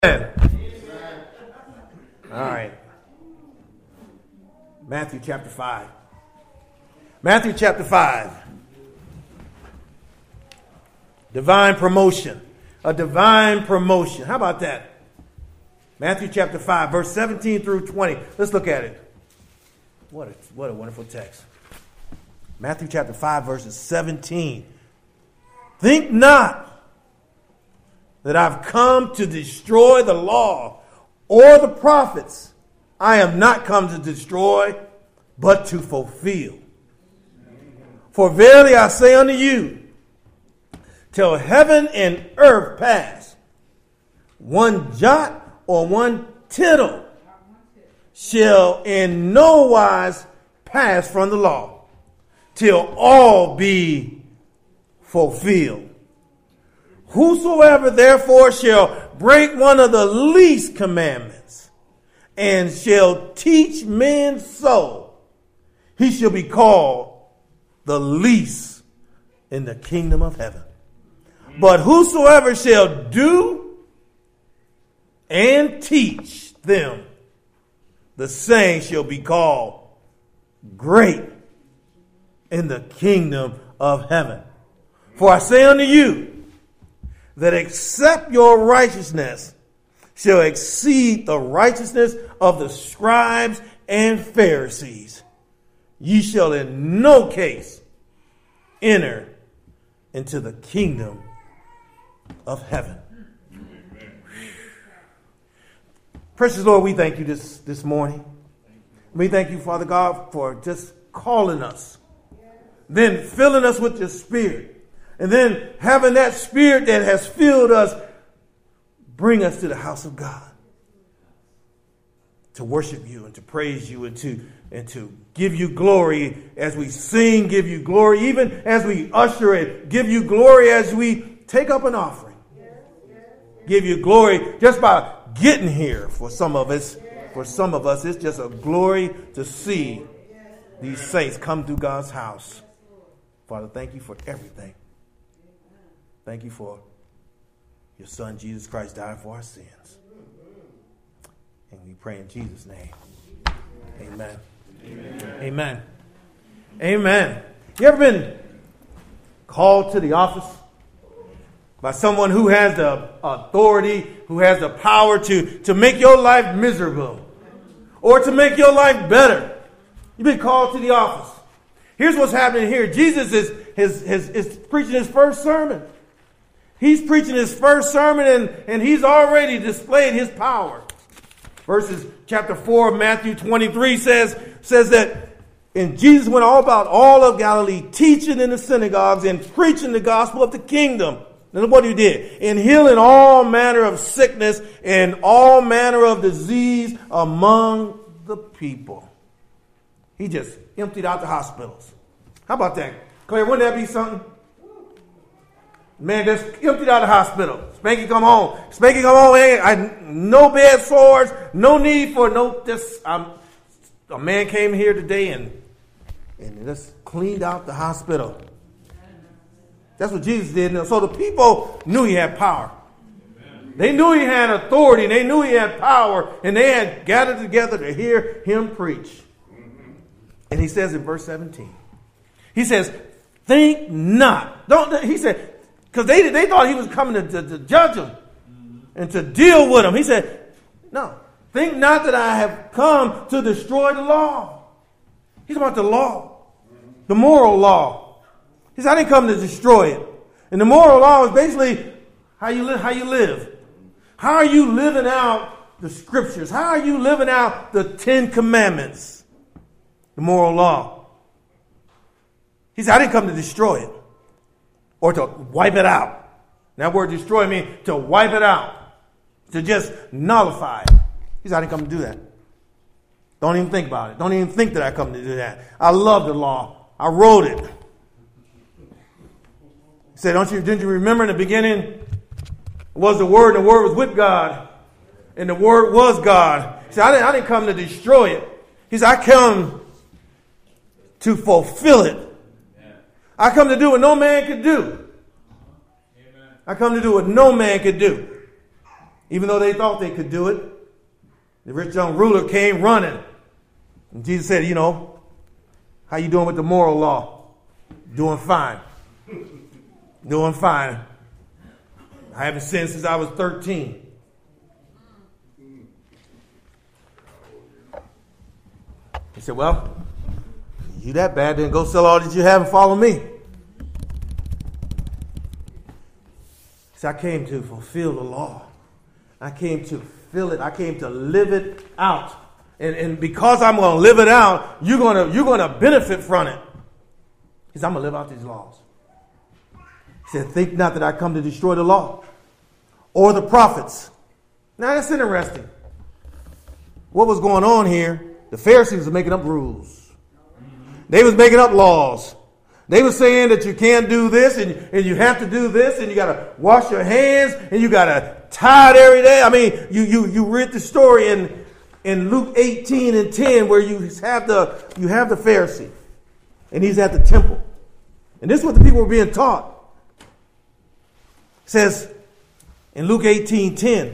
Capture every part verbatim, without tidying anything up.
All right. Matthew chapter five. Matthew chapter five. Divine promotion. A divine promotion. How about that? Matthew chapter five, verse seventeen through twenty. Let's look at it. What a, what a wonderful text. Matthew chapter five, verses seventeen. Think not that I've come to destroy the law or the prophets. I am not come to destroy, but to fulfill. For verily I say unto you, till heaven and earth pass, one jot or one tittle shall in no wise pass from the law, till all be fulfilled. Whosoever therefore shall break one of the least commandments and shall teach men so, he shall be called the least in the kingdom of heaven. But whosoever shall do and teach them, the same shall be called great in the kingdom of heaven. For I say unto you, that except your righteousness shall exceed the righteousness of the scribes and Pharisees, ye shall in no case enter into the kingdom of heaven. Precious Lord, we thank you this, this morning. We thank you, Father God, for just calling us, then filling us with your spirit. And then having that spirit that has filled us bring us to the house of God to worship you and to praise you and to, and to give you glory as we sing, give you glory, even as we usher it, give you glory as we take up an offering. Give you glory just by getting here for some of us. For some of us, it's just a glory to see these saints come through God's house. Father, thank you for everything. Thank you for your son, Jesus Christ, dying for our sins. And we pray in Jesus' name. Amen. Amen. Amen. Amen. You ever been called to the office by someone who has the authority, who has the power to, to make your life miserable or to make your life better? You've been called to the office. Here's what's happening here. Jesus is, is, is, is preaching his first sermon. He's preaching his first sermon and, and he's already displayed his power. Verses chapter four of Matthew twenty-three says, says that and Jesus went all about all of Galilee, teaching in the synagogues and preaching the gospel of the kingdom. And what he did, and healing all manner of sickness and all manner of disease among the people. He just emptied out the hospitals. How about that? Claire, wouldn't that be something? Man, just emptied out the hospital. Spanky come home. Spanky come home. Hey, I, no bed sores. No need for no. Just um, a man came here today and and just cleaned out the hospital. That's what Jesus did. So the people knew he had power. They knew he had authority. They knew he had power, and they had gathered together to hear him preach. And he says in verse seventeen, he says, "Think not." Don't. He said. Because they, they thought he was coming to, to, to judge them and to deal with them. He said, no, think not that I have come to destroy the law. He's about the law, the moral law. He said, I didn't come to destroy it. And the moral law is basically how you live, how you live. How are you living out the scriptures? How are you living out the Ten Commandments? The moral law. He said, I didn't come to destroy it. Or to wipe it out. That word destroy means to wipe it out. To just nullify it. He said, I didn't come to do that. Don't even think about it. Don't even think that I come to do that. I love the law. I wrote it. He said, don't you, didn't you remember in the beginning? It was the Word, and the Word was with God. And the Word was God. He said, I didn't, I didn't come to destroy it. He said, I come to fulfill it. I come to do what no man could do. Amen. I come to do what no man could do. Even though they thought they could do it, the rich young ruler came running. And Jesus said, you know, how you doing with the moral law? Doing fine. Doing fine. I haven't sinned since I was thirteen. He said, well, you that bad, then go sell all that you have and follow me. He said, I came to fulfill the law. I came to fill it. I came to live it out. And, and because I'm going to live it out, you're going to you're going to benefit from it. He said, I'm going to live out these laws. He said, think not that I come to destroy the law or the prophets. Now, that's interesting. What was going on here? The Pharisees were making up rules. They was making up laws. They were saying that you can't do this and, and you have to do this and you got to wash your hands and you got to tithe every day. I mean, you you you read the story in in Luke eighteen and ten where you have the you have the Pharisee and he's at the temple. And this is what the people were being taught. It says in Luke eighteen ten.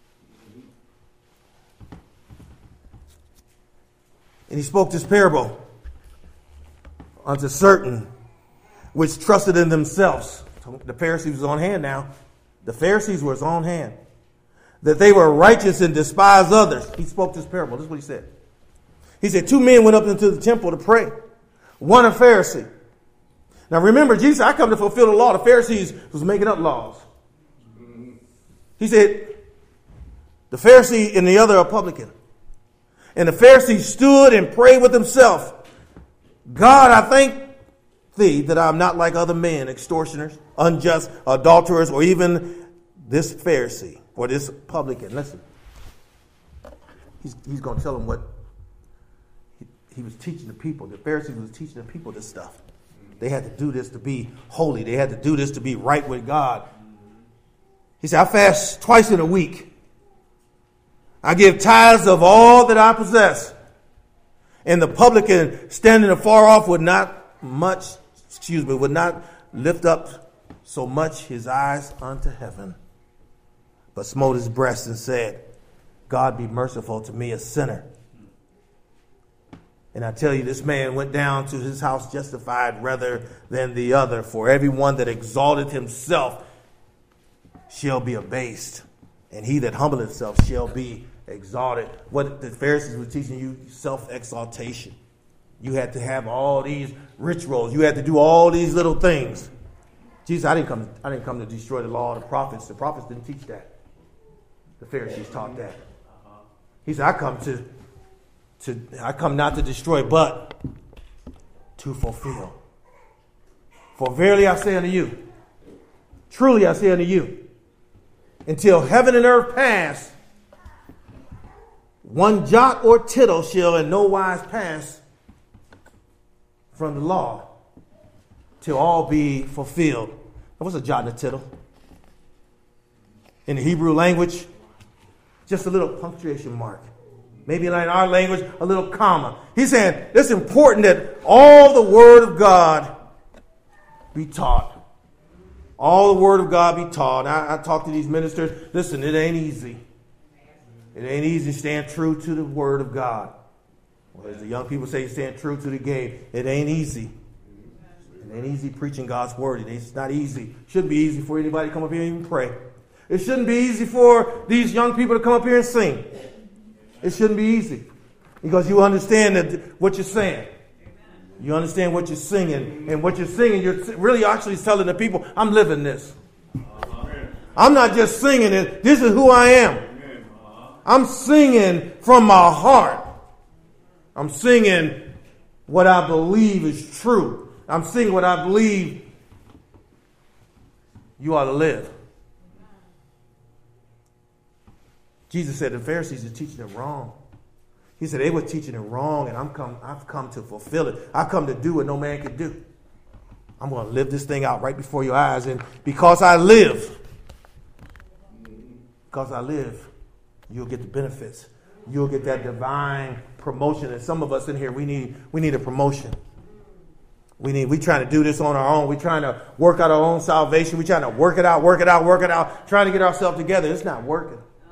And he spoke this parable unto certain which trusted in themselves. The Pharisees was on hand now. The Pharisees were on hand. That they were righteous and despised others. He spoke this parable. This is what he said. He said, two men went up into the temple to pray. One a Pharisee. Now remember, Jesus said, I come to fulfill the law. The Pharisees was making up laws. He said, the Pharisee and the other a publican. And the Pharisee stood and prayed with himself. God, I thank thee that I'm not like other men, extortioners, unjust, adulterers, or even this Pharisee or this publican. Listen, he's, he's going to tell them what he, he was teaching the people. The Pharisee was teaching the people this stuff. They had to do this to be holy. They had to do this to be right with God. He said, I fast twice in a week. I give tithes of all that I possess. And the publican standing afar off would not much, excuse me, would not lift up so much his eyes unto heaven, but smote his breast and said, God be merciful to me, a sinner. And I tell you, this man went down to his house justified rather than the other. For everyone that exalted himself shall be abased, and he that humbled himself shall be exalted. What the Pharisees were teaching you, self-exaltation. You had to have all these rituals. You had to do all these little things. Jesus, I didn't come. I didn't come to destroy the law of the prophets. The prophets didn't teach that. The Pharisees taught that. He said, I come to, to I come not to destroy, but to fulfill. For verily I say unto you, truly I say unto you, until heaven and earth pass, one jot or tittle shall in no wise pass from the law till all be fulfilled. Now, what's a jot and a tittle? In the Hebrew language, just a little punctuation mark. Maybe in our language, a little comma. He's saying it's important that all the Word of God be taught. All the Word of God be taught. I, I talk to these ministers. Listen, it ain't easy. It ain't easy to stand true to the Word of God. Well, as the young people say, stand true to the game. It ain't easy. It ain't easy preaching God's Word. It's not easy. It shouldn't be easy for anybody to come up here and even pray. It shouldn't be easy for these young people to come up here and sing. It shouldn't be easy. Because you understand that what you're saying. You understand what you're singing. And what you're singing, you're really actually telling the people, I'm living this. I'm not just singing it. This is who I am. I'm singing from my heart. I'm singing what I believe is true. I'm singing what I believe you ought to live. Jesus said the Pharisees are teaching it wrong. He said they were teaching it wrong, and I'm come, I've come to fulfill it. I've come to do what no man can do. I'm going to live this thing out right before your eyes. And because I live, because I live, you'll get the benefits. You'll get that divine promotion. And some of us in here, we need we need a promotion. We need we trying to do this on our own. We're trying to work out our own salvation. We're trying to work it out, work it out, work it out, trying to get ourselves together. It's not working.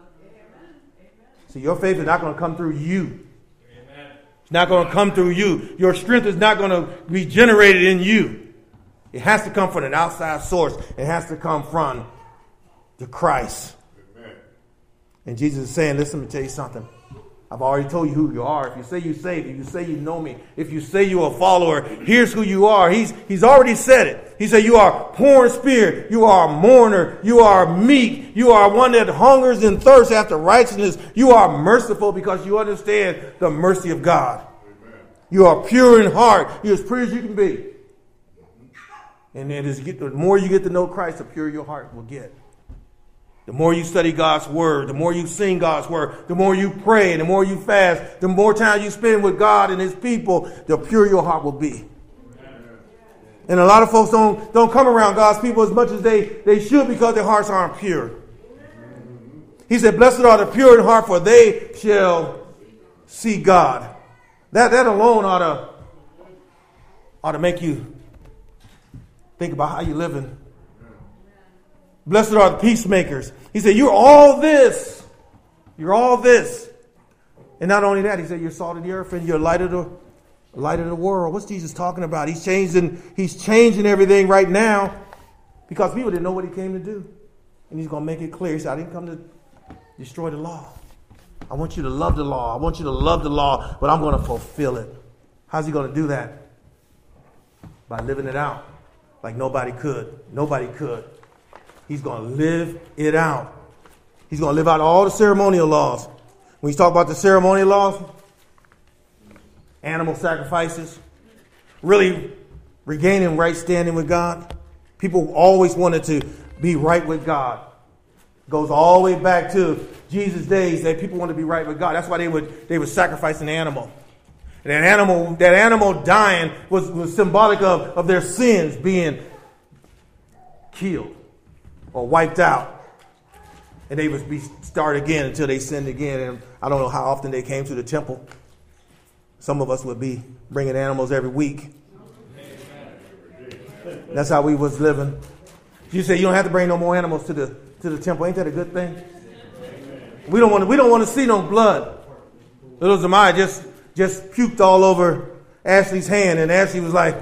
See, your faith is not going to come through you. It's not going to come through you. Your strength is not going to be generated in you. It has to come from an outside source. It has to come from the Christ. Amen. And Jesus is saying, listen, let me tell you something. I've already told you who you are. If you say you're saved, if you say you know me, if you say you're a follower, here's who you are. He's, he's already said it. He said you are poor in spirit. You are a mourner. You are meek. You are one that hungers and thirsts after righteousness. You are merciful because you understand the mercy of God. Amen. You are pure in heart. You're as pure as you can be. And then as you get, the more you get to know Christ, the purer your heart will get. The more you study God's word, the more you sing God's word, the more you pray, the more you fast, the more time you spend with God and his people, the purer your heart will be. Amen. And a lot of folks don't, don't come around God's people as much as they, they should because their hearts aren't pure. Amen. He said, blessed are the pure in heart, for they shall see God. That, that alone ought to, ought to make you think about how you're living. Blessed are the peacemakers. He said, you're all this. You're all this. And not only that, he said, you're salt of the earth and you're light of the light of the world. What's Jesus talking about? He's changing, he's changing everything right now because people didn't know what he came to do. And he's going to make it clear. He said, I didn't come to destroy the law. I want you to love the law. I want you to love the law, but I'm going to fulfill it. How's he going to do that? By living it out like nobody could. Nobody could. He's going to live it out. He's going to live out all the ceremonial laws. When you talk about the ceremonial laws, animal sacrifices, really regaining right standing with God. People always wanted to be right with God. It goes all the way back to Jesus' days that people wanted to be right with God. That's why they would they would sacrifice an animal. And that animal, that animal dying was, was symbolic of, of their sins being killed or wiped out. And they would be start again until they sinned again. And I don't know how often they came to the temple. Some of us would be bringing animals every week. That's how we was living. You say you don't have to bring no more animals to the to the temple. Ain't that a good thing? We don't want to. We don't want to see no blood. Little Zemiah just just puked all over Ashley's hand, and Ashley was like,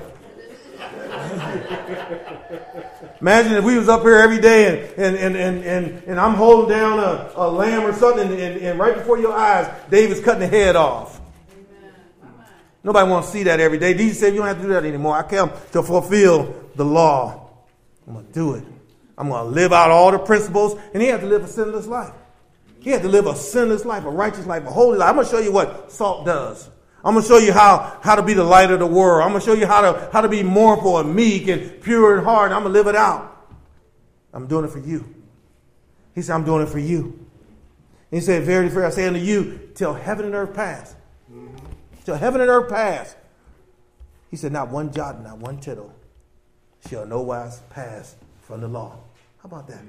imagine if we was up here every day and and and and, and I'm holding down a, a lamb or something, and, and, and right before your eyes, David's cutting the head off. Nobody wants to see that every day. Jesus said you don't have to do that anymore. I came to fulfill the law. I'm going to do it. I'm going to live out all the principles. And he had to live a sinless life. He had to live a sinless life, a righteous life, a holy life. I'm going to show you what salt does. I'm going to show you how, how to be the light of the world. I'm going to show you how to, how to be mournful and meek and pure in heart. I'm going to live it out. I'm doing it for you. He said, I'm doing it for you. And he said, verily, verily, I say unto you, till heaven and earth pass. Till heaven and earth pass. He said, not one jot, not one tittle shall no wise pass from the law. How about that?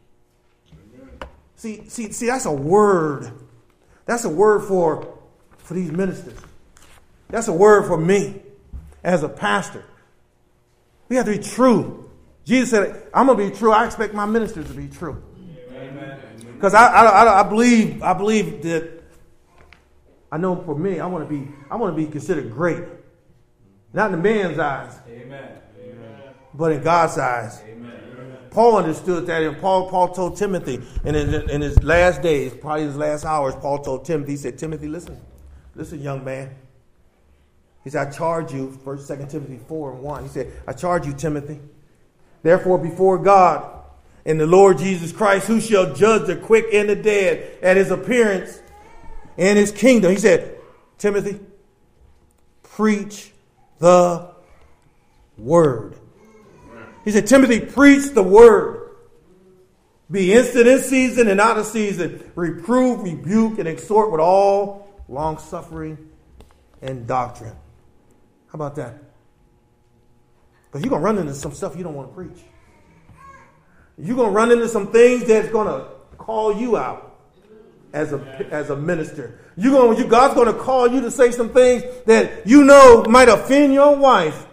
See, see, see, that's a word. That's a word for, for these ministers. That's a word for me as a pastor. We have to be true. Jesus said, I'm going to be true. I expect my ministers to be true. Because I, I, I believe, I believe that I know for me, I want to be, I want to be considered great. Not in the man's eyes. Amen. But in God's eyes. Amen. Paul understood that, and Paul, Paul told Timothy, and in, in his last days, probably his last hours, Paul told Timothy, he said, Timothy, listen, listen, young man. He said, I charge you, First, Second Timothy four and one. He said, I charge you, Timothy. Therefore, before God and the Lord Jesus Christ, who shall judge the quick and the dead at his appearance and his kingdom. He said, Timothy, preach the word. He said, Timothy, preach the word. Be instant in season and out of season. Reprove, rebuke, and exhort with all long suffering and doctrine. How about that? Because you're going to run into some stuff you don't want to preach. You're going to run into some things that's going to call you out. As a as a minister, you're going, you, God's going to call you to say some things that you know might offend your wife,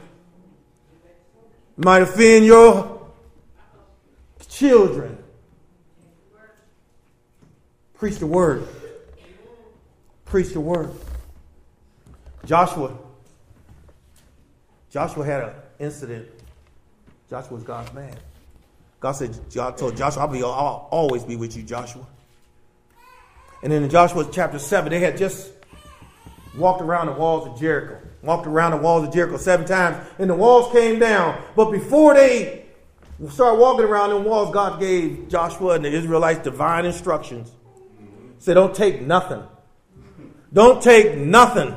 might offend your children. Preach the word. Preach the word. Joshua. Joshua had an incident. Joshua was God's man. God said, God told Joshua, I'll, be, I'll always be with you, Joshua. And then in Joshua chapter seven, they had just walked around the walls of Jericho. Walked around the walls of Jericho seven times, and the walls came down. But before they started walking around the walls, God gave Joshua and the Israelites divine instructions. He said, don't take nothing. Don't take nothing.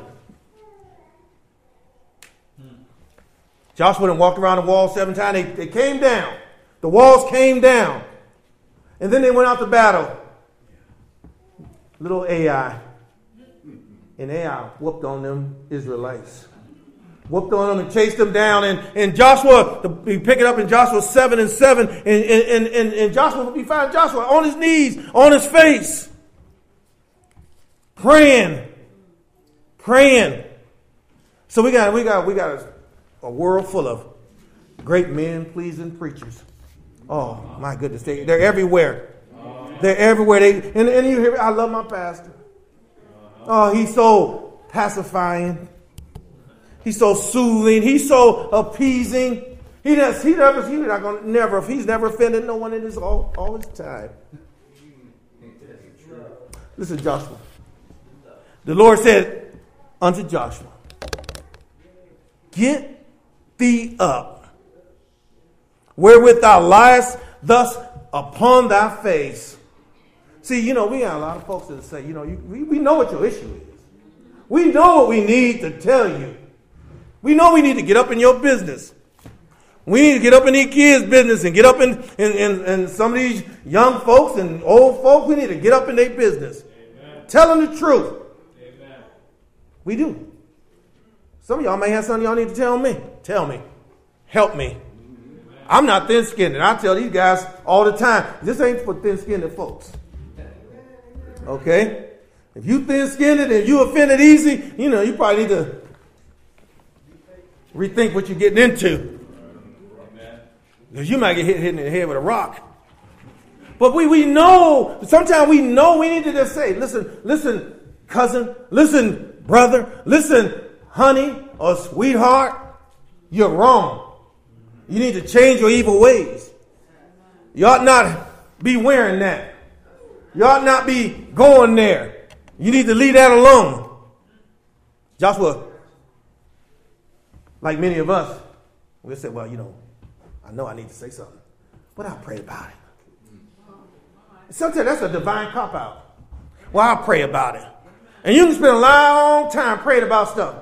Joshua then walked around the walls seven times. They, they came down. The walls came down. And then they went out to battle. Little Ai. And Ai whooped on them Israelites. Whooped on them and chased them down. And, and Joshua, the, we pick it up in Joshua seven and seven. And, and, and, and Joshua, we find Joshua on his knees, on his face. Praying. Praying. So we got, we got, we got a, a world full of great men pleasing preachers. Oh my goodness. They, they're everywhere. They're everywhere. They, and, and you hear, I love my pastor. Oh, he's so pacifying. He's so soothing. He's so appeasing. He does. He never. He's not gonna never. He's never offended no one in his all, all his time. Listen, Joshua. The Lord said unto Joshua, "Get thee up, wherewith thou liest thus upon thy face." See, you know, we got a lot of folks that say, you know, you, we, we know what your issue is. We know what we need to tell you. We know we need to get up in your business. We need to get up in these kids' business and get up in, in, in, in some of these young folks and old folks. We need to get up in their business. Amen. Tell them the truth. Amen. We do. Some of y'all may have something y'all need to tell me. Tell me. Help me. Amen. I'm not thin-skinned. And I tell these guys all the time, this ain't for thin-skinned folks. Okay? If you thin-skinned and you offended easy, you know, you probably need to rethink what you're getting into. Because you might get hit, hit in the head with a rock. But we, we know, sometimes we know we need to just say, listen, listen, cousin, listen, brother, listen, honey or sweetheart, you're wrong. You need to change your evil ways. You ought not be wearing that. You ought not be going there. You need to leave that alone. Joshua, like many of us, we'll say, well, you know, I know I need to say something, but I'll pray about it. Sometimes that's a divine cop-out. Well, I'll pray about it. And you can spend a long time praying about stuff.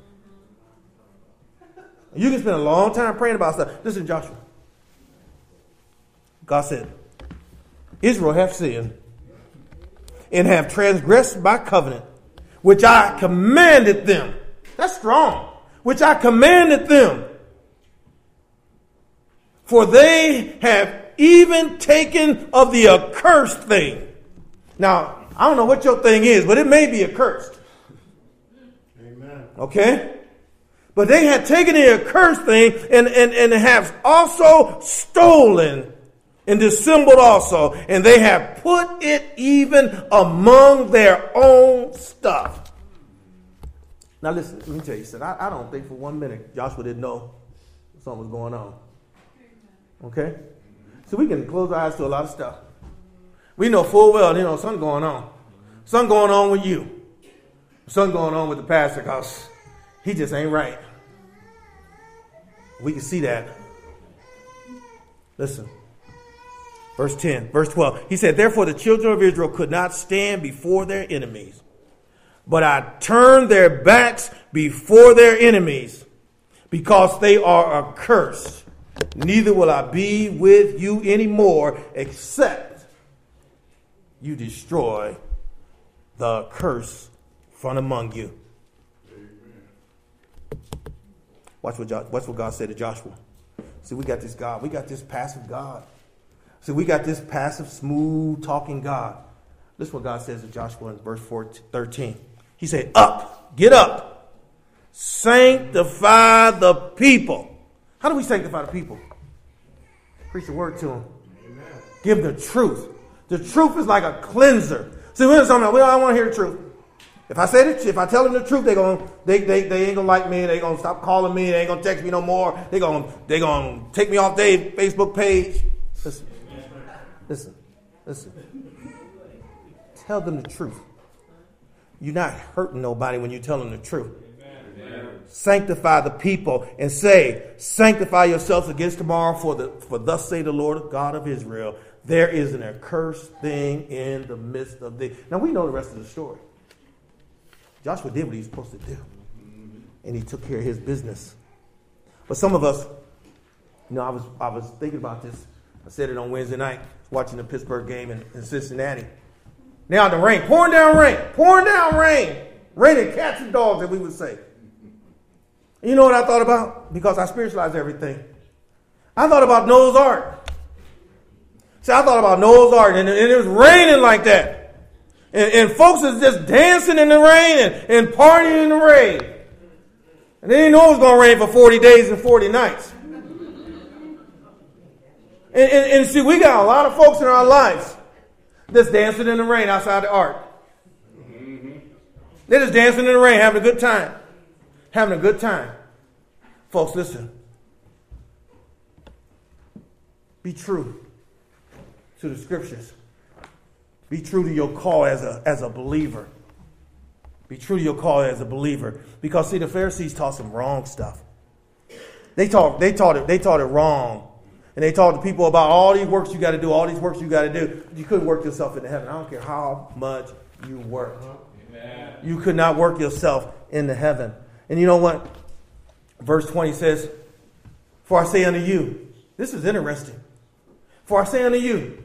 You can spend a long time praying about stuff. Listen, Joshua. God said, Israel hath sinned and have transgressed my covenant, which I commanded them. That's strong. Which I commanded them. For they have even taken of the accursed thing. Now, I don't know what your thing is, but it may be accursed. Amen. Okay? But they had taken the accursed thing and, and, and have also stolen and dissembled also. And they have put it even among their own stuff. Now listen, let me tell you, he said, I, I don't think for one minute Joshua didn't know something was going on. Okay? So we can close our eyes to a lot of stuff. We know full well, you know, something going on. Something going on with you. Something going on with the pastor because he just ain't right. We can see that. Listen. Verse ten, verse twelve. He said, therefore the children of Israel could not stand before their enemies. But I turned their backs before their enemies because they are accursed. Neither will I be with you anymore except you destroy the curse from among you. Watch what, Jo- watch what God said to Joshua. See, we got this God. We got this passive God. See, we got this passive, smooth talking God. This is what God says to Joshua in verse thirteen. He said, up, get up, sanctify the people. How do we sanctify the people? Preach the word to them. Amen. Give them the truth. The truth is like a cleanser. See, we're talking about, well, I want to hear the truth. If I say the, if I tell them the truth, they going they they they ain't gonna like me. They gonna stop calling me. They ain't gonna text me no more. They gonna they gonna take me off their Facebook page. Listen, listen, listen. Tell them the truth. You're not hurting nobody when you tell them the truth. Amen. Sanctify the people and say, sanctify yourselves against tomorrow, for the for thus say the Lord God of Israel, there is an accursed thing in the midst of thee. Now we know the rest of the story. Joshua did what he was supposed to do. And he took care of his business. But some of us, you know, I was I was thinking about this. I said it on Wednesday night, watching the Pittsburgh game in, in Cincinnati. Now the rain, pouring down rain, pouring down rain. Raining cats and dogs, that we would say. And you know what I thought about? Because I spiritualized everything. I thought about Noah's Ark. See, I thought about Noah's Ark, and, and it was raining like that. And, and folks is just dancing in the rain and, and partying in the rain. And they didn't know it was going to rain for forty days and forty nights. And, and, and see, we got a lot of folks in our lives that's dancing in the rain outside the ark. Mm-hmm. They're just dancing in the rain, having a good time. Having a good time. Folks, listen. Be true to the scriptures. Be true to your call as a, as a believer. Be true to your call as a believer. Because, see, the Pharisees taught some wrong stuff. They taught, they taught it, they taught it wrong. And they taught the people about all these works you got to do, all these works you got to do. You couldn't work yourself into heaven. I don't care how much you work. Amen. You could not work yourself into heaven. And you know what? Verse twenty says, for I say unto you, this is interesting. For I say unto you,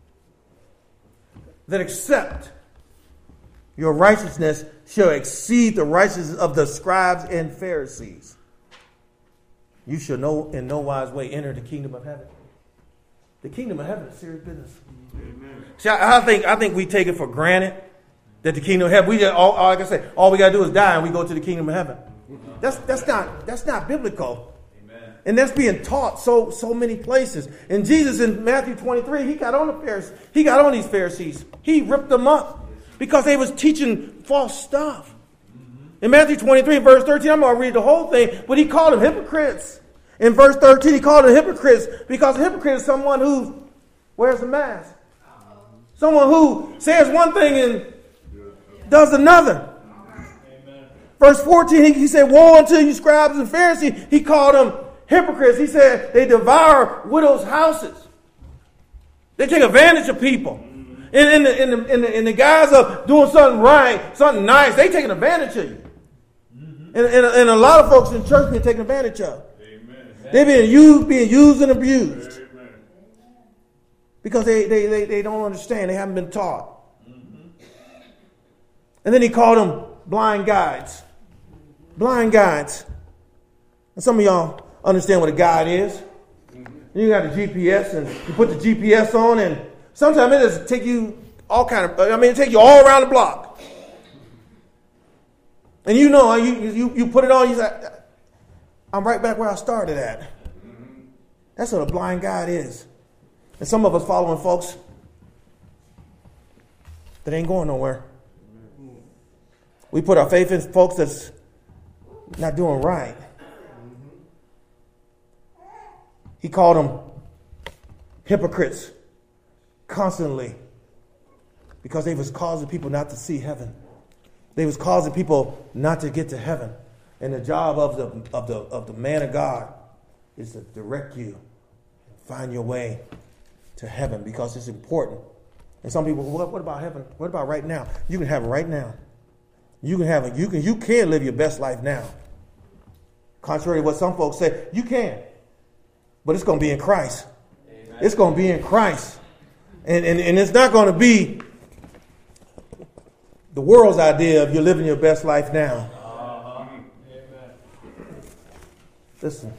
that except your righteousness shall exceed the righteousness of the scribes and Pharisees, you shall no in no wise way enter the kingdom of heaven. The kingdom of heaven is serious business. Amen. See, I, I think I think we take it for granted that the kingdom of heaven, we just, all, like I say, all we got to do is die and we go to the kingdom of heaven. That's that's not that's not biblical. Amen. And that's being taught so so many places. And Jesus in Matthew twenty-three, he got on the Pharisees. He got on these Pharisees. He ripped them up because they was teaching false stuff. In Matthew twenty-three, verse thirteen, I'm going to read the whole thing, but he called them hypocrites. In verse thirteen, he called them hypocrites because a hypocrite is someone who wears a mask. Someone who says one thing and does another. Amen. Verse fourteen, he, he said, woe unto you scribes and Pharisees. He called them hypocrites. He said they devour widows' houses. They take advantage of people. And in the, in, the, in, the, in the guise of doing something right, something nice, they taking advantage of you. Mm-hmm. And, and, and a lot of folks in church being taken advantage of. Amen. They're being used, being used and abused. Amen. Because they, they, they, they don't understand. They haven't been taught. Mm-hmm. And then he called them blind guides. Blind guides. And some of y'all understand what a guide is. Mm-hmm. You got a G P S and you put the G P S on and sometimes it does take you all kind of, I mean, it take you all around the block. And you know, you you, you put it on, you say, I'm right back where I started at. Mm-hmm. That's what a blind guide is. And some of us following folks that ain't going nowhere. Mm-hmm. We put our faith in folks that's not doing right. Mm-hmm. He called them hypocrites. Constantly, because they was causing people not to see heaven. They was causing people not to get to heaven. And the job of the of the of the man of God is to direct you, find your way to heaven because it's important. And some people, what, what about heaven? What about right now? You can have it right now. You can have it. You can you can live your best life now. Contrary to what some folks say, you can, but it's going to be in Christ. Amen. It's going to be in Christ. And, and, and it's not going to be the world's idea of you're living your best life now. Uh-huh. Listen,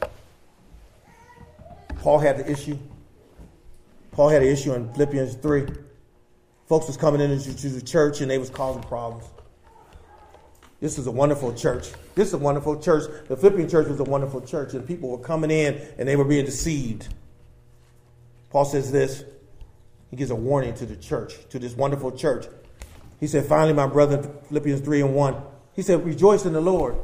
Paul had the issue. Paul had an issue in Philippians three. Folks was coming into the church and they was causing problems. This is a wonderful church. This is a wonderful church. The Philippian church was a wonderful church and people were coming in and they were being deceived. Paul says this. He gives a warning to the church, to this wonderful church. He said, finally, my brother, Philippians three and one, he said, rejoice in the Lord.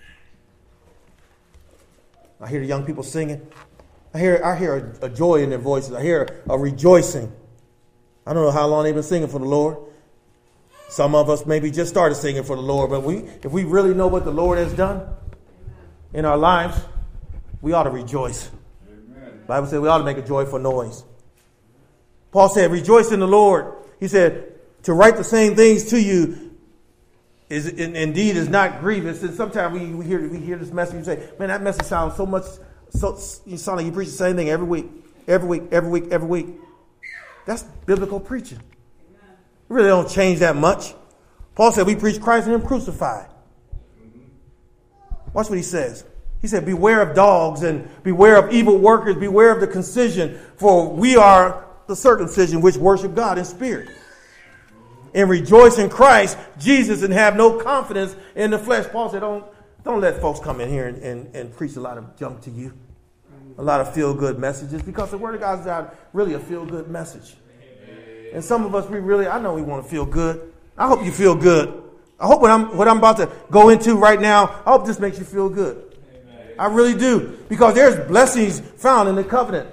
I hear the young people singing. I hear I hear a, a joy in their voices. I hear a rejoicing. I don't know how long they've been singing for the Lord. Some of us maybe just started singing for the Lord, but we, if we really know what the Lord has done in our lives, we ought to rejoice. Amen. The Bible said we ought to make a joyful noise. Paul said, rejoice in the Lord. He said, to write the same things to you is in, indeed is not grievous. And sometimes we, we hear we hear this message and say, man, that message sounds so much, so you sound like you preach the same thing every week, every week, every week, every week. That's biblical preaching. It really don't change that much. Paul said we preach Christ and him crucified. Watch what he says. He said, beware of dogs and beware of evil workers, beware of the concision, for we are the circumcision which worship God in spirit. And rejoice in Christ Jesus and have no confidence in the flesh. Paul said, don't, don't let folks come in here and, and, and preach a lot of junk to you. A lot of feel-good messages, because the Word of God is not really a feel-good message. And some of us, we really, I know we want to feel good. I hope you feel good. I hope what I'm, what I'm about to go into right now, I hope this makes you feel good. I really do. Because there's blessings found in the covenant.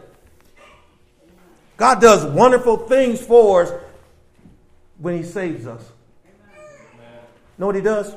God does wonderful things for us when he saves us. Know what he does?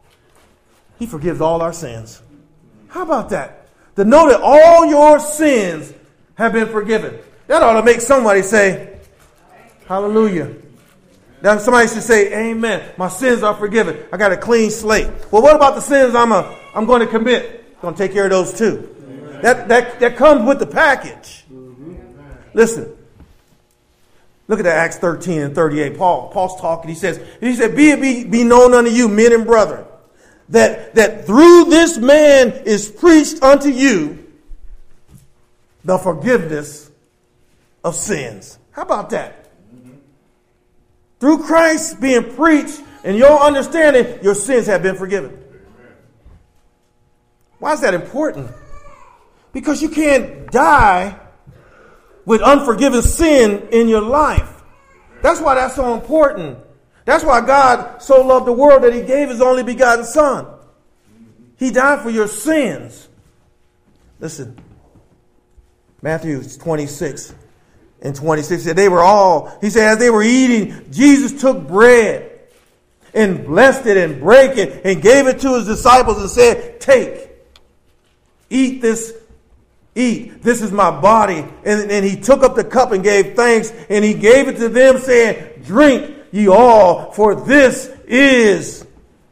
He forgives all our sins. How about that? To know that all your sins have been forgiven. That ought to make somebody say, hallelujah. That somebody should say, amen. My sins are forgiven. I got a clean slate. Well, what about the sins I'm a, I'm going to commit? Going to take care of those too. That, that, that comes with the package. Listen. Look at that Acts thirteen and thirty-eight. Paul, Paul's talking. He says, he said, be it be, be known unto you, men and brethren, that, that through this man is preached unto you the forgiveness of sins. How about that? Mm-hmm. Through Christ being preached and your understanding, your sins have been forgiven. Amen. Why is that important? Because you can't die with unforgiven sin in your life. That's why that's so important. That's why God so loved the world that he gave his only begotten son. He died for your sins. Listen, Matthew twenty-six and twenty-six said they were all, he said, as they were eating, Jesus took bread and blessed it and broke it and gave it to his disciples and said, take, eat this. Eat, this is my body. And, and he took up the cup and gave thanks, and he gave it to them, saying, drink ye all, for this is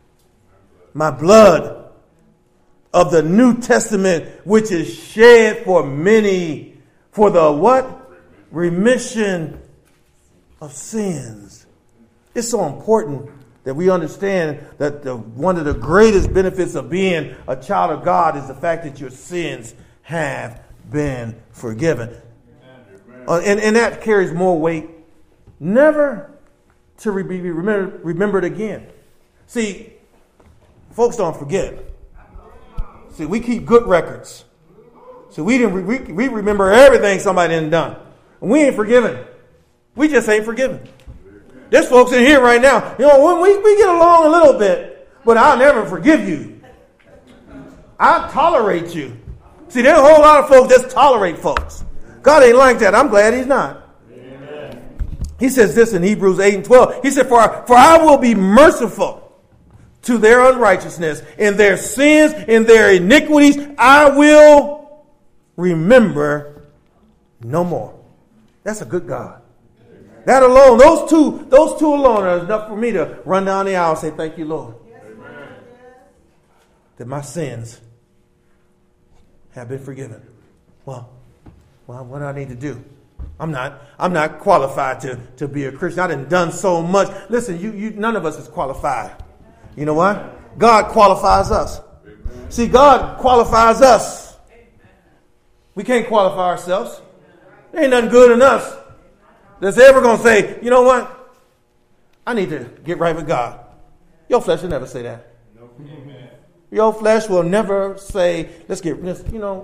my blood of the New Testament, which is shed for many for the what? Remission of sins. It's so important that we understand that the, one of the greatest benefits of being a child of God is the fact that your sins have been forgiven. Uh, and, and that carries more weight. Never to be remember, remembered again. See, folks don't forget. See, we keep good records. So we didn't we, we remember everything somebody done done. And we ain't forgiven. We just ain't forgiven. There's folks in here right now. You know, when we, we get along a little bit, but I'll never forgive you. I'll tolerate you. See, there's a whole lot of folks that tolerate folks. God ain't like that. I'm glad he's not. Amen. He says this in Hebrews eight and twelve. He said, for, for I will be merciful to their unrighteousness, in their sins, in their iniquities, I will remember no more. That's a good God. Amen. That alone, those two, those two alone are enough for me to run down the aisle and say, thank you, Lord. Amen. That my sins have been forgiven. Well, well, what do I need to do? I'm not, I'm not qualified to, to be a Christian. I done done so much. Listen, you, you, none of us is qualified. You know what? God qualifies us. Amen. See, God qualifies us. We can't qualify ourselves. There ain't nothing good in us that's ever going to say, you know what? I need to get right with God. Your flesh will never say that. Amen. Your flesh will never say, let's get, let's, you know,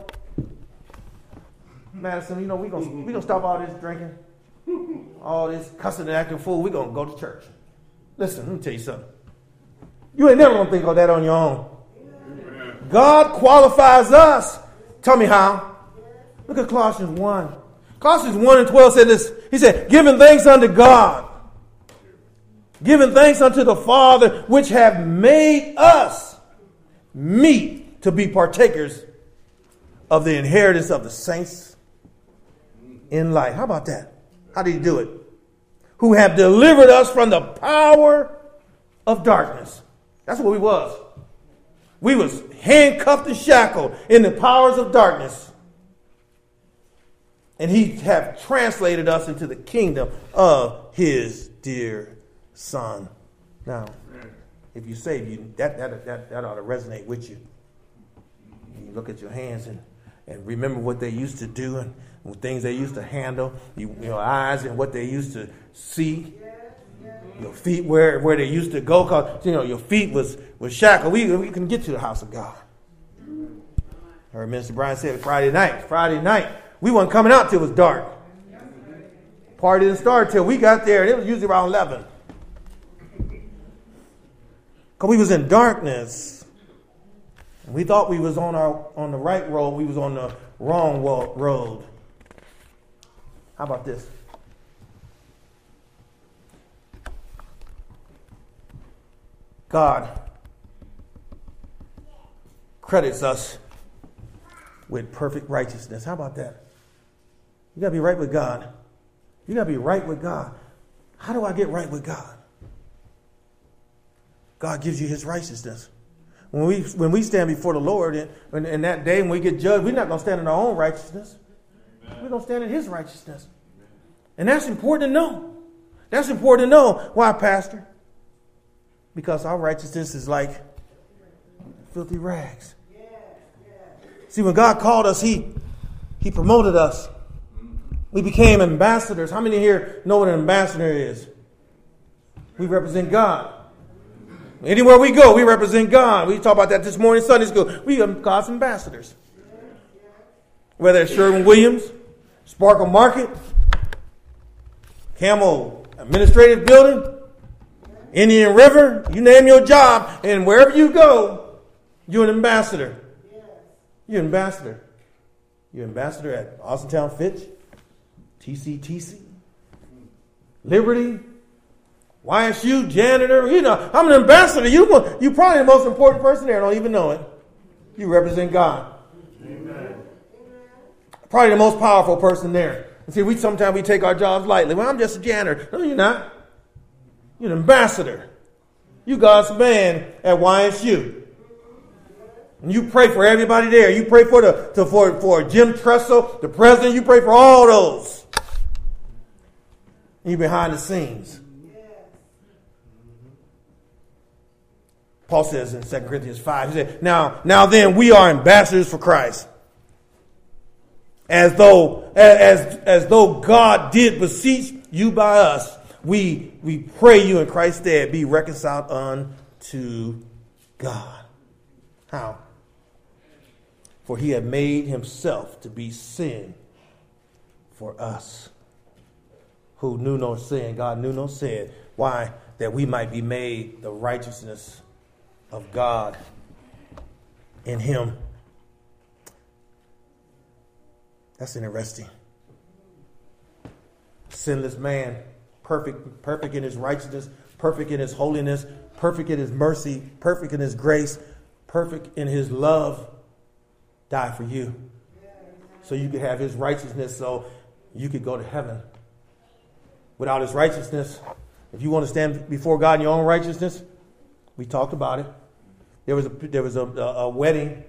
Madison, you know, we're going we gonna stop all this drinking, all this cussing and acting fool. We're going to go to church. Listen, let me tell you something. You ain't never going to think of that on your own. God qualifies us. Tell me how. Look at Colossians one. Colossians one and twelve said this. He said, giving thanks unto God. Giving thanks unto the Father, which have made us meet to be partakers of the inheritance of the saints in light. How about that? How did he do it? Who have delivered us from the power of darkness. That's what we was. We was handcuffed and shackled in the powers of darkness. And he have translated us into the kingdom of his dear Son. Now, if you save you, that, that, that, that ought to resonate with you. You look at your hands and, and remember what they used to do and things they used to handle, you, your eyes and what they used to see, your feet where, where they used to go, because you know your feet was, was shackled. We, we couldn't get to the house of God. I heard Minister Brian say Friday night, Friday night, we wasn't coming out till it was dark. Party didn't start till we got there, and it was usually around eleven. Because we was in darkness. We thought we was on our on the right road. We was on the wrong road. How about this? God credits us with perfect righteousness. How about that? You got to be right with God. You got to be right with God. How do I get right with God? God gives you his righteousness. When we when we stand before the Lord in, in, in that day when we get judged, we're not going to stand in our own righteousness. Amen. We're going to stand in his righteousness. And that's important to know. That's important to know. Why, Pastor? Because our righteousness is like filthy rags. Yeah, yeah. See, when God called us, he, he promoted us. We became ambassadors. How many here know what an ambassador is? We represent God. Anywhere we go, we represent God. We talked about that this morning in Sunday school. We are God's ambassadors. Whether it's Sherwin-Williams, Sparkle Market, Camel Administrative Building, Indian River, you name your job, and wherever you go, you're an ambassador. You're an ambassador. You're an ambassador at Austintown Fitch, T C T C, Liberty, Y S U, janitor. You know, I'm an ambassador. You, you're probably the most important person there. Don't even know it. You represent God. Amen. Probably the most powerful person there. And see, we sometimes we take our jobs lightly. Well, I'm just a janitor. No, you're not. You're an ambassador. You God's man at Y S U. And you pray for everybody there. You pray for the to, for, for Jim Tressel, the president. You pray for all those. You behind the scenes. Paul says in Second Corinthians five, he said, now, now then, we are ambassadors for Christ. As though, as, as though God did beseech you by us, we, we pray you in Christ's stead, be reconciled unto God. How? For he had made himself to be sin for us, who knew no sin. God knew no sin. Why? That we might be made the righteousness of God in him. That's interesting. Sinless man, perfect, perfect in his righteousness, perfect in his holiness, perfect in his mercy, perfect in his grace, perfect in his love, died for you. So you could have his righteousness, so you could go to heaven. Without his righteousness, if you want to stand before God in your own righteousness, we talked about it. There was a there was a, a, a wedding.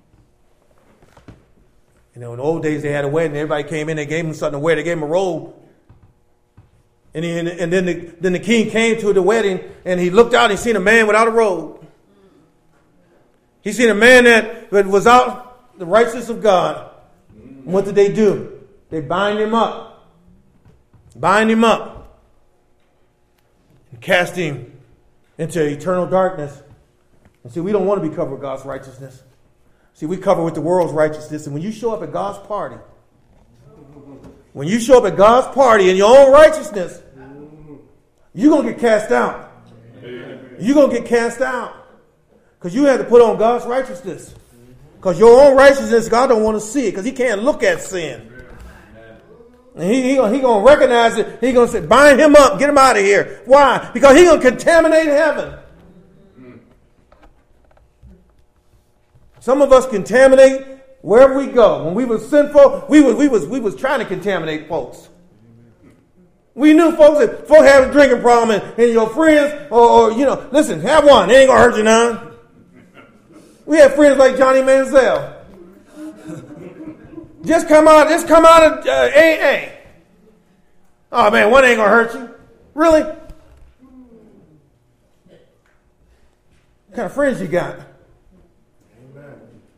You know, in the old days they had a wedding. Everybody came in. They gave him something to wear. They gave him a robe. And he, and then the then the king came to the wedding and he looked out and he seen a man without a robe. He seen a man that, that was out the righteousness of God. And what did they do? They bind him up. Bind him up. And cast him into eternal darkness. And see, we don't want to be covered with God's righteousness. See, we cover with the world's righteousness. And when you show up at God's party, when you show up at God's party in your own righteousness, you're going to get cast out. You're going to get cast out. Because you have to put on God's righteousness. Because your own righteousness, God don't want to see it. Because he can't look at sin. And he, he, he going to recognize it. He going to say, bind him up. Get him out of here. Why? Because he going to contaminate heaven. Some of us contaminate wherever we go. When we were sinful, we was, we was, we was trying to contaminate folks. We knew folks that folks had a drinking problem and, and your friends, or, or, you know, listen, have one. It ain't going to hurt you none. We had friends like Johnny Manziel. Just come out, just come out of uh, A A. Oh man, one ain't gonna hurt you. Really? What kind of friends you got? Amen.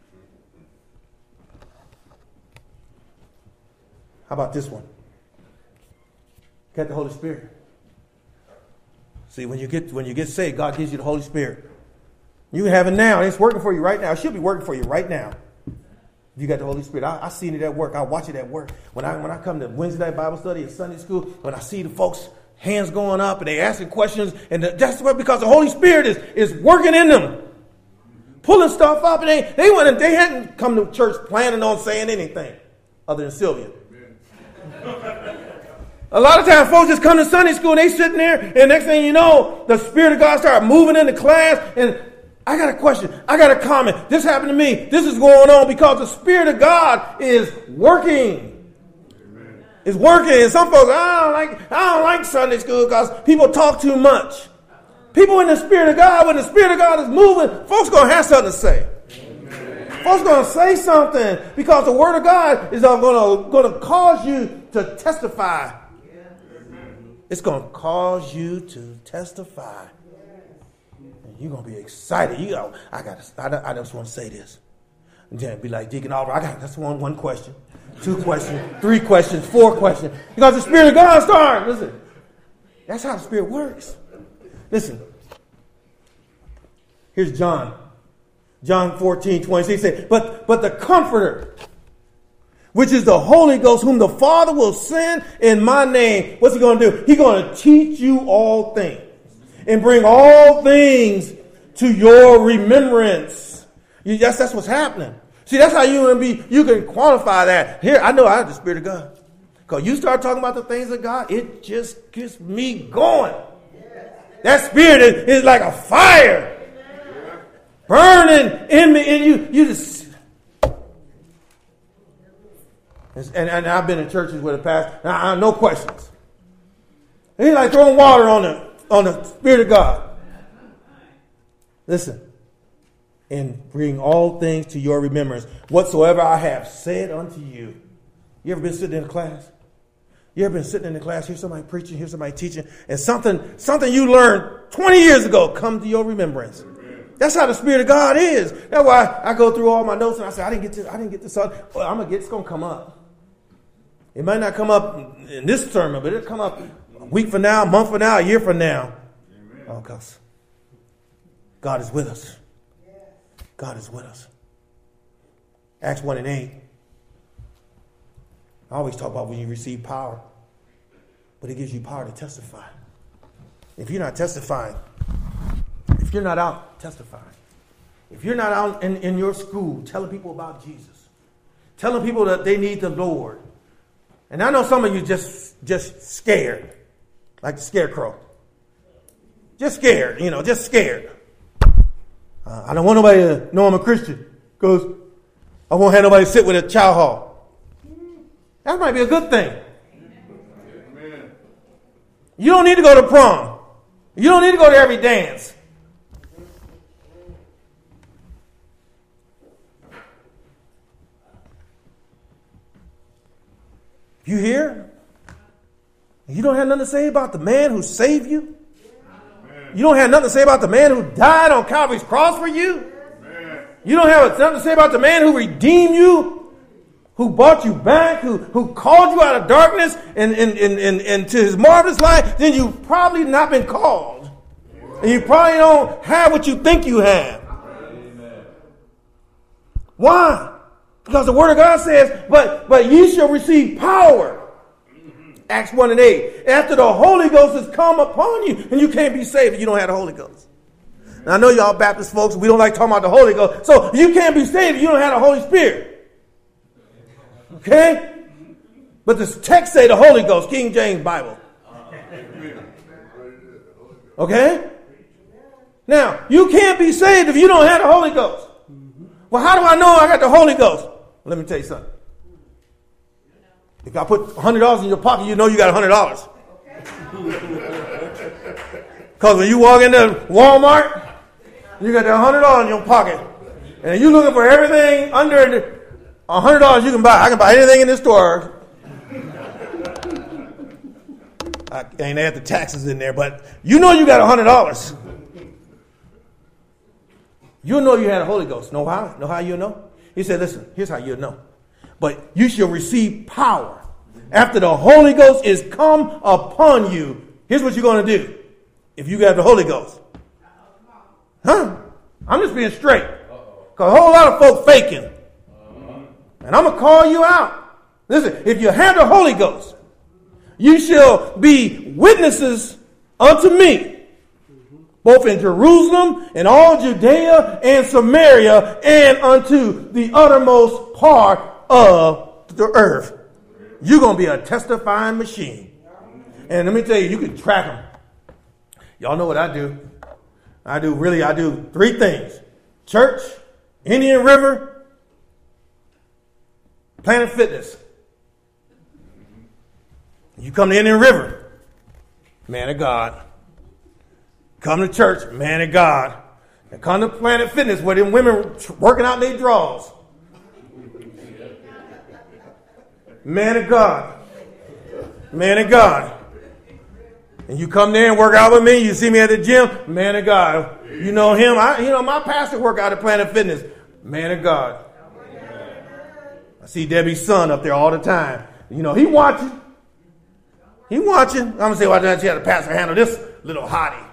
How about this one? Got the Holy Spirit. See, when you get when you get saved, God gives you the Holy Spirit. You have it now. It's working for you right now. It should be working for you right now. You got the Holy Spirit. I, I seen it at work. I watch it at work. When I when I come to Wednesday night Bible study at Sunday school, when I see the folks' hands going up and they asking questions, and the, that's what because the Holy Spirit is is working in them, pulling stuff up, and they they went they hadn't come to church planning on saying anything other than Sylvia. A lot of times, folks just come to Sunday school and they sitting there, and next thing you know, the Spirit of God started moving in the class and. I got a question. I got a comment. This happened to me. This is going on because the Spirit of God is working. Amen. It's working. And some folks, I don't like, I don't like Sunday school because people talk too much. People in the Spirit of God, when the Spirit of God is moving, folks going to have something to say. Amen. Folks going to say something because the Word of God is going to, going to cause you to testify. Amen. It's going to cause you to testify. You're going to be excited. You go, I got. I, I just want to say this. And then be like Deacon Oliver, I got that's one one question, two questions, three questions, four questions. Because the Spirit of God started. Listen, that's how the Spirit works. Listen, here's John. John fourteen, twenty-six says, but, but the Comforter, which is the Holy Ghost, whom the Father will send in my name, what's he going to do? He's going to teach you all things. And bring all things to your remembrance. You, that's, that's what's happening. See, that's how you can be, you can quantify that. Here, I know I have the Spirit of God. Because you start talking about the things of God, it just gets me going. That Spirit is, is like a fire. Burning in me. And you, you just... And, and I've been in churches where the pastor, now, no questions. And he's like throwing water on the on the Spirit of God. Listen. And bring all things to your remembrance, whatsoever I have said unto you. You ever been sitting in a class? You ever been sitting in the class, hear somebody preaching, hear somebody teaching, and something something you learned twenty years ago come to your remembrance. Amen. That's how the Spirit of God is. That's why I go through all my notes and I say, I didn't get to, I didn't get this. Well, I'm gonna get it's gonna come up. It might not come up in this sermon, but it'll come up a week from now, a month from now, a year from now. Amen. Oh, because God is with us. God is with us. Acts one and eight. I always talk about when you receive power. But it gives you power to testify. If you're not testifying, if you're not out testifying, if you're not out in, in your school telling people about Jesus, telling people that they need the Lord. And I know some of you just, just scared, like the scarecrow. Just scared, you know, just scared. Uh, I don't want nobody to know I'm a Christian because I won't have nobody sit with a chow hall. That might be a good thing. Amen. You don't need to go to prom. You don't need to go to every dance. You hear? You don't have nothing to say about the man who saved you? Amen. You don't have nothing to say about the man who died on Calvary's cross for you? Amen. You don't have nothing to say about the man who redeemed you, who brought you back, who, who called you out of darkness and, and, and, and, and to his marvelous light? Then you've probably not been called. And you probably don't have what you think you have. Amen. Why? Because the Word of God says, but, but ye shall receive power. Acts one and eight. After the Holy Ghost has come upon you. And you can't be saved if you don't have the Holy Ghost. And I know y'all Baptist folks, we don't like talking about the Holy Ghost. So you can't be saved if you don't have the Holy Spirit. Okay? But the text say the Holy Ghost, King James Bible. Okay? Now, you can't be saved if you don't have the Holy Ghost. Well, how do I know I got the Holy Ghost? Let me tell you something. If I put one hundred dollars in your pocket, you know you got one hundred dollars. Because when you walk into Walmart, you got that one hundred dollars in your pocket. And you're looking for everything under one hundred dollars you can buy. I can buy anything in this store. I ain't add the taxes in there, but you know you got one hundred dollars. You know you had the Holy Ghost. Know how? Know how you know? He said, listen, here's how you know. But you shall receive power after the Holy Ghost is come upon you. Here's what you're going to do if you got the Holy Ghost. Huh? I'm just being straight. Because a whole lot of folk faking. And I'm going to call you out. Listen, if you have the Holy Ghost, you shall be witnesses unto me, both in Jerusalem and all Judea and Samaria and unto the uttermost part of the earth. You're going to be a testifying machine. And let me tell you, you can track them. Y'all know what I do. I do really, I do three things. Church, Indian River, Planet Fitness. You come to Indian River, man of God. Come to church, man of God. And come to Planet Fitness where them women working out their drawers. Man of God. Man of God. And you come there and work out with me. You see me at the gym. Man of God. You know him. I, you know, my pastor work out at Planet Fitness. Man of God. I see Debbie's son up there all the time. You know, he watching. He watching. I'm going to say, why didn't you have the pastor handle this little hottie?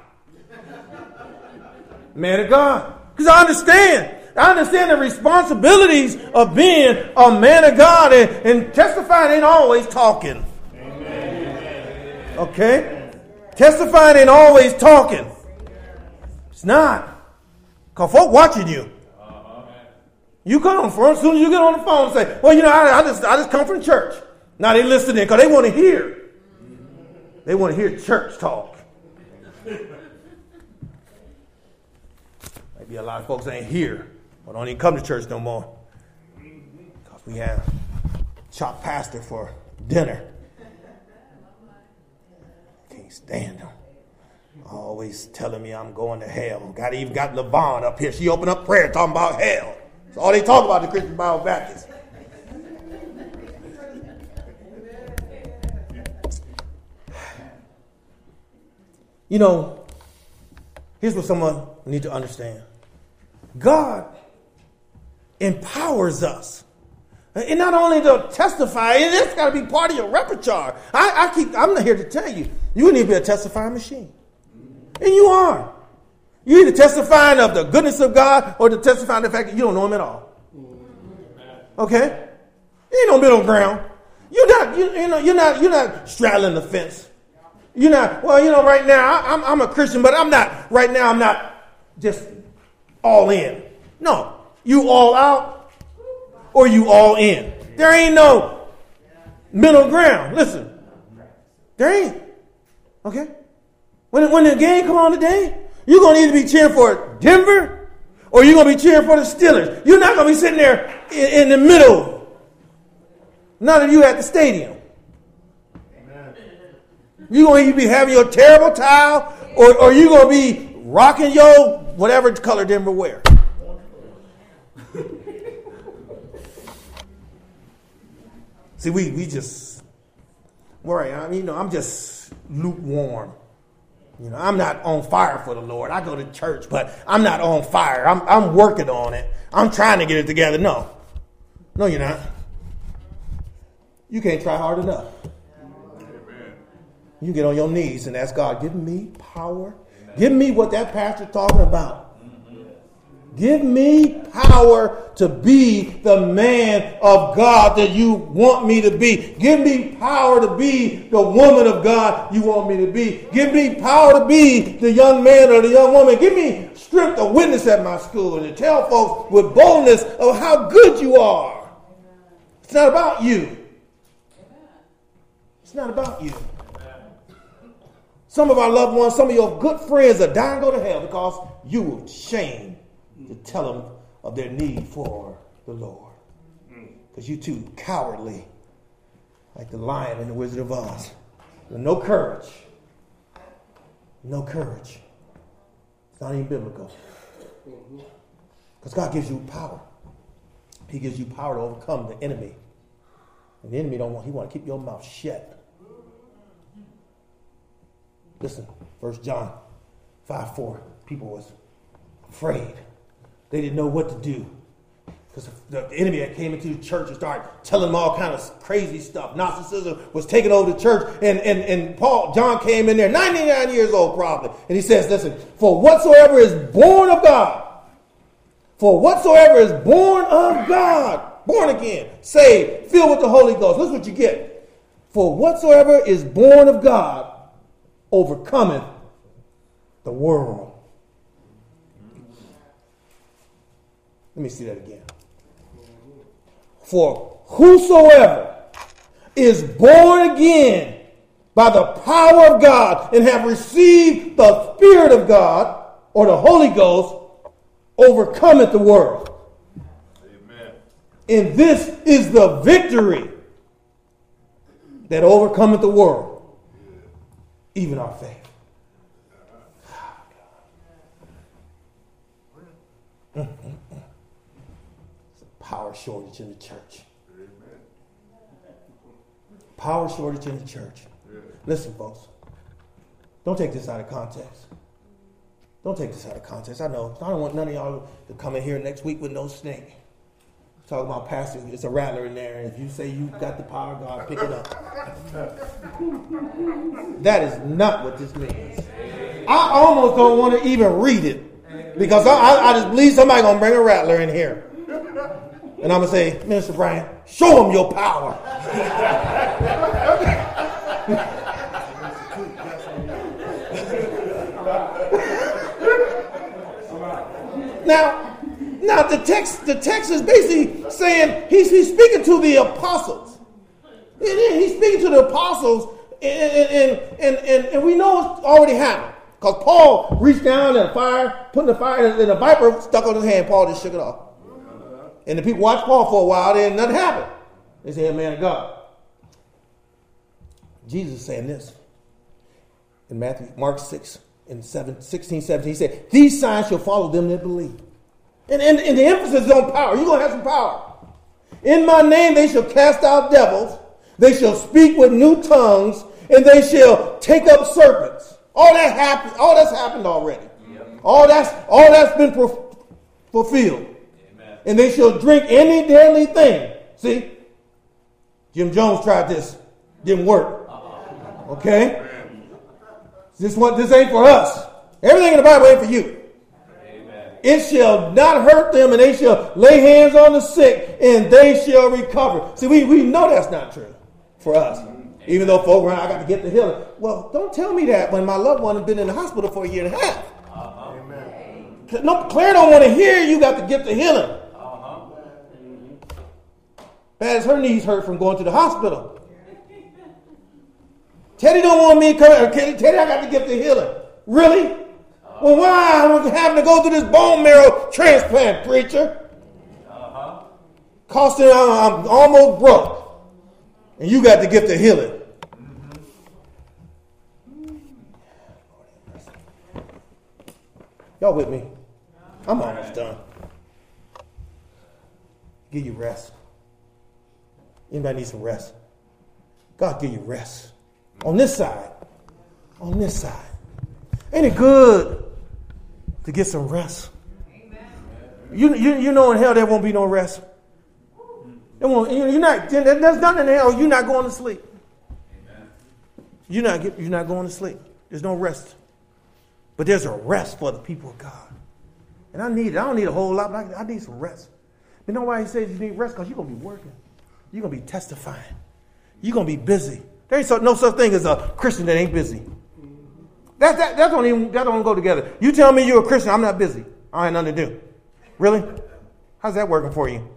Man of God. Because I understand. I understand the responsibilities of being a man of God, and, and testifying ain't always talking. Amen. Okay? Testifying ain't always talking. It's not. Because folk watching you. You come on the phone, as soon as you get on the phone and say, well, you know, I, I just I just come from church. Now they listening because they want to hear. They want to hear church talk. Maybe a lot of folks ain't here. Or don't even come to church no more. Because we have chopped pastor for dinner. Can't stand them. Always telling me I'm going to hell. Got even got LaVon up here. She opened up prayer talking about hell. That's all they talk about, the Christian Bible Baptist. You know, here's what someone need to understand. God empowers us. And not only to testify, it's got to be part of your repertoire. I, I keep, I'm not here to tell you, you need to be a testifying machine. And you are. You either testifying of the goodness of God or to testifying the fact that you don't know him at all. Okay? There ain't no middle ground. You're not, you, you know, you're not, you're not straddling the fence. You're not, well, you know, right now, I, I'm, I'm a Christian, but I'm not, right now, I'm not just all in. No. You all out or you all in. There ain't no middle ground. Listen. There ain't. Okay? When, when the game come on today, you're going to either be cheering for Denver or you're going to be cheering for the Steelers. You're not going to be sitting there in, in the middle. None of you at the stadium. Amen. You're going to either be having your terrible towel or, or you're going to be rocking your whatever color Denver wear. See, we, we just, worry. I mean, you know, I'm just lukewarm. You know, I'm not on fire for the Lord. I go to church, but I'm not on fire. I'm, I'm working on it. I'm trying to get it together. No. No, you're not. You can't try hard enough. Amen. You get on your knees and ask God, give me power. Amen. Give me what that pastor's talking about. Mm-hmm. Give me power to be the man of God that you want me to be. Give me power to be the woman of God you want me to be. Give me power to be the young man or the young woman. Give me strength to witness at my school and to tell folks with boldness of how good you are. It's not about you. It's not about you. Some of our loved ones, some of your good friends are dying to go to hell because you were ashamed to tell them of their need for the Lord. Because you too cowardly, like the lion in the Wizard of Oz. With no courage. No courage. It's not even biblical. Because God gives you power. He gives you power to overcome the enemy. And the enemy don't want, he want to keep your mouth shut. Listen, First John five four. People was afraid. They didn't know what to do. Because the enemy that came into the church and started telling them all kind of crazy stuff. Gnosticism was taking over the church. And, and, and Paul, John came in there, ninety-nine years old probably. And he says, listen, for whatsoever is born of God, for whatsoever is born of God, born again, saved, filled with the Holy Ghost. Listen what you get. For whatsoever is born of God overcometh the world. Let me see that again. For whosoever is born again by the power of God and have received the Spirit of God or the Holy Ghost overcometh the world. Amen. And this is the victory that overcometh the world, even our faith. Mm-hmm. Power shortage in the church. Amen. Power shortage in the church. Yeah. Listen, folks. Don't take this out of context. Don't take this out of context. I know. I don't want none of y'all to come in here next week with no snake. Talking about pastor, it's a rattler in there. If you say you got the power of God, pick it up. That is not what this means. I almost don't want to even read it. Because I, I, I just believe somebody going to bring a rattler in here. And I'm going to say, Minister Brian, show them your power. now, now the text, the text is basically saying he's, he's speaking to the apostles. He's speaking to the apostles, and, and, and, and, and we know it's already happened. Because Paul reached down and fire, put in the fire, and the viper stuck on his hand. Paul just shook it off. And the people watched Paul for a while, and nothing happened. They said, man of God. Jesus is saying this in Matthew, Mark six, and seven, sixteen, seventeen. He said, these signs shall follow them that believe. And, and, and the emphasis is on power. You're going to have some power. In my name they shall cast out devils. They shall speak with new tongues, and they shall take up serpents. All that happened. All that's happened already. Yep. All that's all that's been pro- fulfilled. Amen. And they shall drink any deadly thing. See, Jim Jones tried this, didn't work. Uh-huh. Okay, this what this ain't for us. Everything in the Bible ain't for you. Amen. It shall not hurt them, and they shall lay hands on the sick, and they shall recover. See, we we know that's not true for us. Even though folk around, I got to get the healing. Well, don't tell me that when my loved one has been in the hospital for a year and a half. Uh-huh. Amen. No, Claire don't want to hear you got to get the healing. Uh-huh. Bad as her knees hurt from going to the hospital. Teddy don't want me to come. Teddy, I got to get the healing. Really? Uh-huh. Well, why am I having to go through this bone marrow transplant, preacher? Uh-huh. Costing, I'm almost broke. And you got to get the healing. Y'all with me? I'm almost done. Give you rest. Anybody need some rest? God give you rest. On this side. On this side. Ain't it good to get some rest? You, you, you know in hell there won't be no rest. It won't, you're not, there's nothing in hell. You're not going to sleep. You're not, you're not going to sleep. There's no rest. But there's a rest for the people of God. And I need it. I don't need a whole lot, but I, I need some rest. You know why he says you need rest? Because you're going to be working. You're going to be testifying. You're going to be busy. There ain't so, no such thing as a Christian that ain't busy. That, that, that, don't even, that don't go together. You tell me you're a Christian, I'm not busy. I ain't nothing to do. Really? How's that working for you?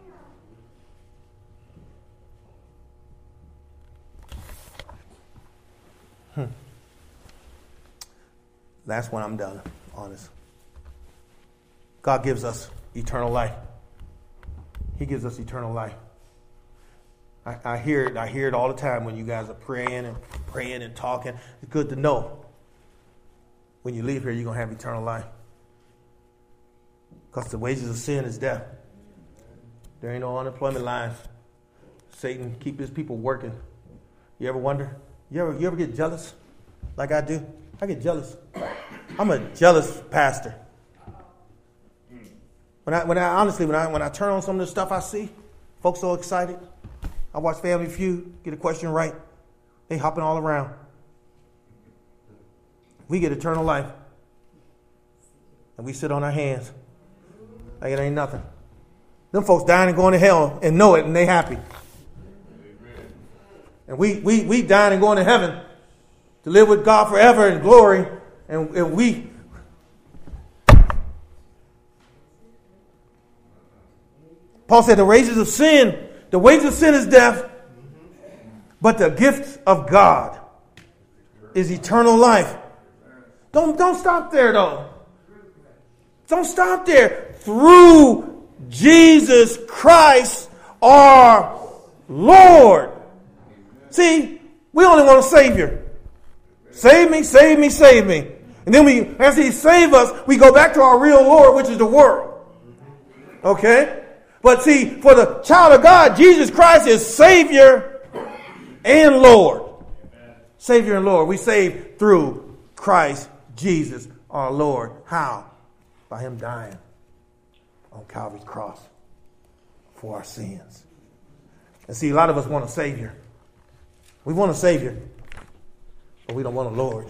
Hmm. Last one, I'm done. Honest. God gives us eternal life. He gives us eternal life. I, I hear it. I hear it all the time when you guys are praying and praying and talking. It's good to know when you leave here, you're going to have eternal life. Because the wages of sin is death. There ain't no unemployment lines. Satan keep his people working. You ever wonder? You ever, you ever get jealous like I do? I get jealous. I'm a jealous pastor. When I, when I honestly, when I, when I turn on some of the stuff I see, folks so excited. I watch Family Feud, get a question right. They hopping all around. We get eternal life. And we sit on our hands like it ain't nothing. Them folks dying and going to hell and know it and they happy. And we we we dying and going to heaven to live with God forever in glory. And, and we Paul said the wages of sin, the wages of sin is death, but the gift of God is eternal life. Don't, don't stop there, though. Don't stop there. Through Jesus Christ our Lord. See, we only want a Savior. Save me, save me, save me. And then we, as He saves us, we go back to our real Lord, which is the world. Okay? But see, for the child of God, Jesus Christ is Savior and Lord. Savior and Lord. We save through Christ Jesus our Lord. How? By Him dying on Calvary's cross for our sins. And see, a lot of us want a Savior. We want a Savior, but we don't want a Lord.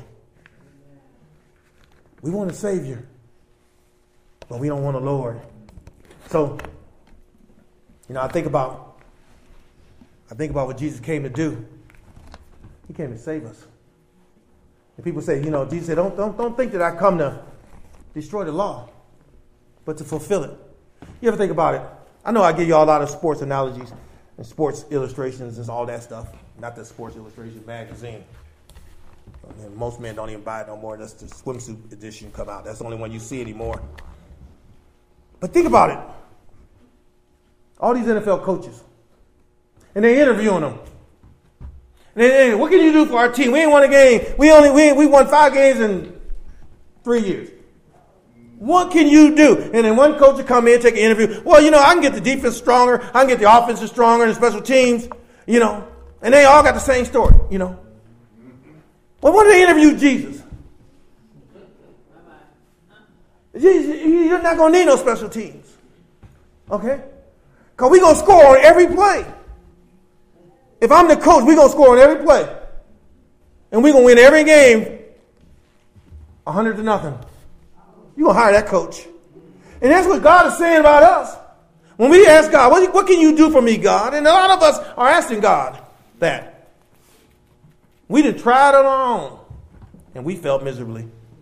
We want a Savior, but we don't want a Lord. So, you know, I think about, I think about what Jesus came to do. He came to save us. And people say, you know, Jesus said, don't, don't, don't think that I come to destroy the law, but to fulfill it. You ever think about it? I know I give you all a lot of sports analogies and sports illustrations and all that stuff. Not the Sports Illustration magazine. I mean, most men don't even buy it no more. That's the swimsuit edition come out. That's the only one you see anymore. But think about it. All these N F L coaches. And they're interviewing them. And they, hey, what can you do for our team? We ain't won a game. We only we, we won five games in three years. What can you do? And then one coach will come in, take an interview. Well, you know, I can get the defense stronger. I can get the offense stronger and the special teams. You know. And they all got the same story, you know. Well, when they interviewed Jesus? Jesus, you're not going to need no special teams. Okay? Because we're going to score on every play. If I'm the coach, we're going to score on every play. And we're going to win every game one hundred to nothing. You're going to hire that coach. And that's what God is saying about us. When we ask God, what, what can you do for me, God? And a lot of us are asking God that. We done tried on our own. And we felt miserably.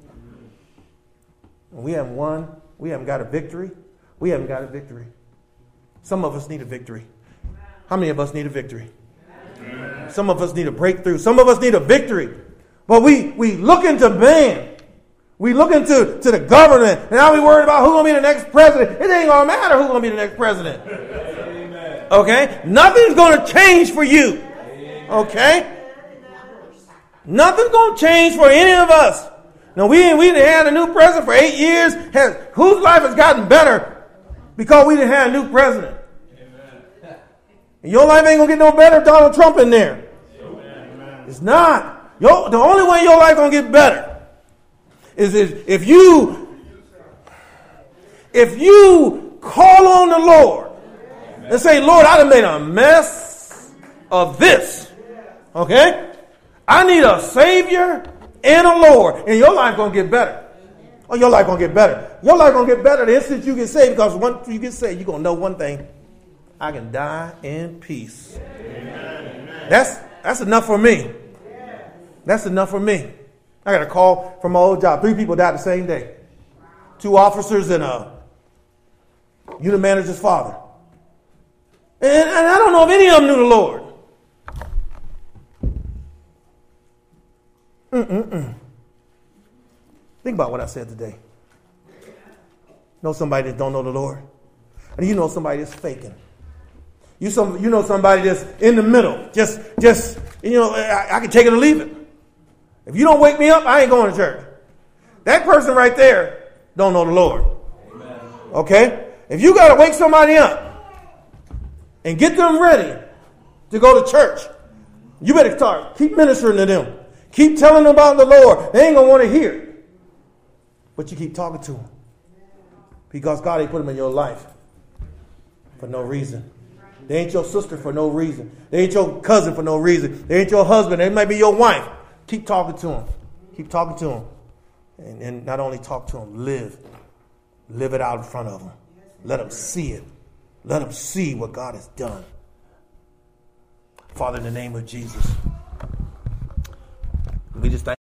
And we haven't won. We haven't got a victory. We haven't got a victory. Some of us need a victory. How many of us need a victory? Some of us need a breakthrough. Some of us need a victory. But we, we look into man. We look into to the government. And now we worried about who's going to be the next president. It ain't going to matter who's going to be the next president. Amen. Okay? Nothing's going to change for you. Okay? Nothing's going to change for any of us. Now, we ain't, we didn't have a new president for eight years. Has, whose life has gotten better because we didn't have a new president? Amen. And your life ain't going to get no better if Donald Trump in there. Amen. It's not. Your, the only way your life going to get better is, is if you if you call on the Lord and say, Lord, I done made a mess of this. Okay? I need a Savior and a Lord. And your life going to get better. Oh, your life going to get better. Your life going to get better the instant you get saved, because once you get saved, you're going to know one thing. I can die in peace. Amen. That's, that's enough for me. That's enough for me. I got a call from my old job. Three people died the same day. Two officers and a unit manager's father. And, and I don't know if any of them knew the Lord. Mm-mm-mm. Think about what I said today. Know somebody that don't know the Lord? And you know somebody that's faking. You some, you know somebody that's in the middle. Just, just you know, I, I can take it or leave it. If you don't wake me up, I ain't going to church. That person right there don't know the Lord. Amen. Okay? If you got to wake somebody up and get them ready to go to church, you better start. Keep ministering to them. Keep telling them about the Lord. They ain't going to want to hear it. But you keep talking to them. Because God ain't put them in your life for no reason. They ain't your sister for no reason. They ain't your cousin for no reason. They ain't your husband. They might be your wife. Keep talking to them. Keep talking to them. And, and not only talk to them, live. Live it out in front of them. Let them see it. Let them see what God has done. Father, in the name of Jesus, we just thank